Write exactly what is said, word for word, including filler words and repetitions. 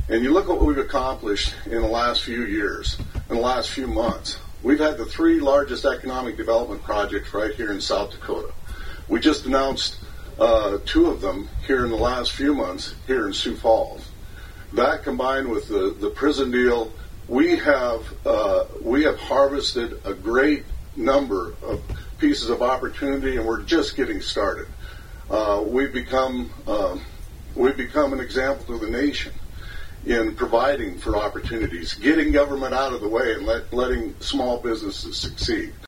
And you look at what we've accomplished in the last few years, in the last few months. We've had the three largest economic development projects right here in South Dakota. We just announced uh, two of them here in the last few months here in Sioux Falls. That combined with the, the prison deal, we have uh, we have harvested a great number of pieces of opportunity, and we're just getting started. Uh, we've become uh, we've become an example to the nation in providing for opportunities, getting government out of the way, and let, letting small businesses succeed.